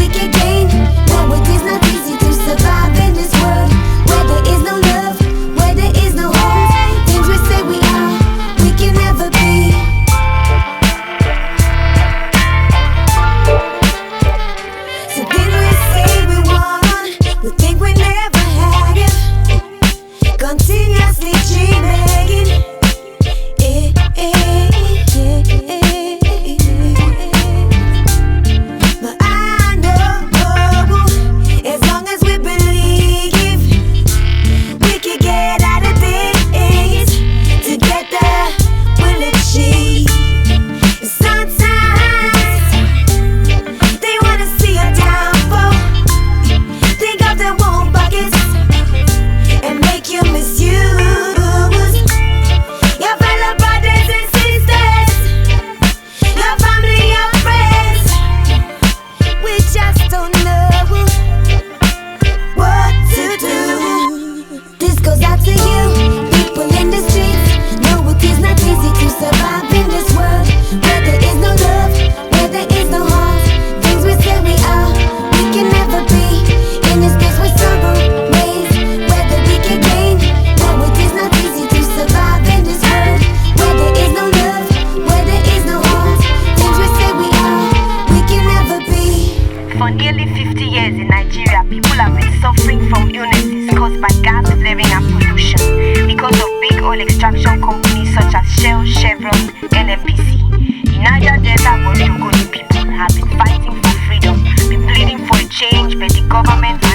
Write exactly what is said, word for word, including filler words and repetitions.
we can gain. No, it is not easy to survive in this world where there is no love, where there is no hope. Things we say we are, we can never be. So then we say we won, we think we never had it. Continuously dreaming. Eh, eh, eh, eh, eh. But I know, as long as we believe, we can get out of this. Together we'll achieve. Sometimes they wanna see a downfall. Think of their own pockets and make you misuse your fellow brothers and sisters, your family, your friends. We just don't know what to do. This goes out to you, people in the streets. No, it is not easy to survive in this world where there is no love, where there is no heart. Things we say we are, we can never be. In this place with sorrow, ways, whether we can gain. No, it is not easy to survive in this world where there is no love, where there is no heart. Things we say we are, we can never be. For nearly fifty years in Nigeria, people have been suffering from illnesses caused by gas flaring and pollution because of big oil extraction companies such as Shell, Chevron, N N P C. In Niger Delta, Warri Ogoni people have been fighting for freedom, been pleading for a change, but the government